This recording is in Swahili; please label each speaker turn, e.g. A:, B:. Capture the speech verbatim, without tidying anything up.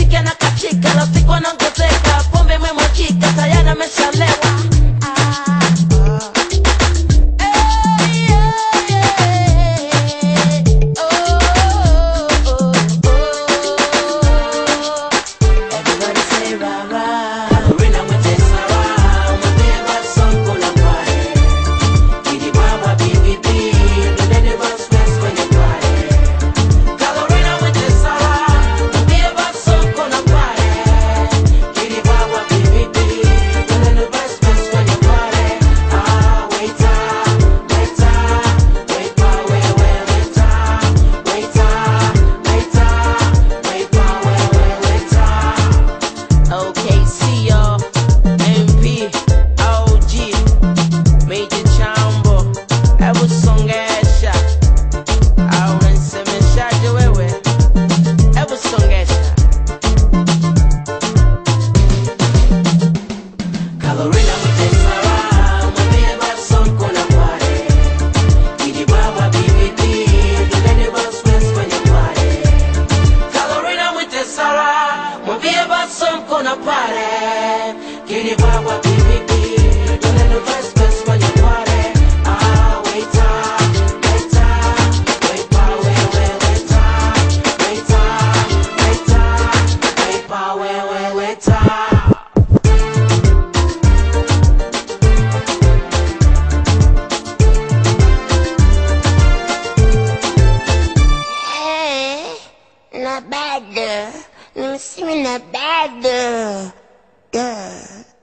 A: kike na kachika, rafiki wanaongezeka, pombe memwachika, tayari ameshalewa. Gonna party, get it by what P V P. Don't let the rest best when you party. Ah, wait up, wait up, wait up, wait, wait, wait up, wait up, wait up, wait up, wait, wait, wait up.
B: Hey, not bad. Let me see me not bad. Good.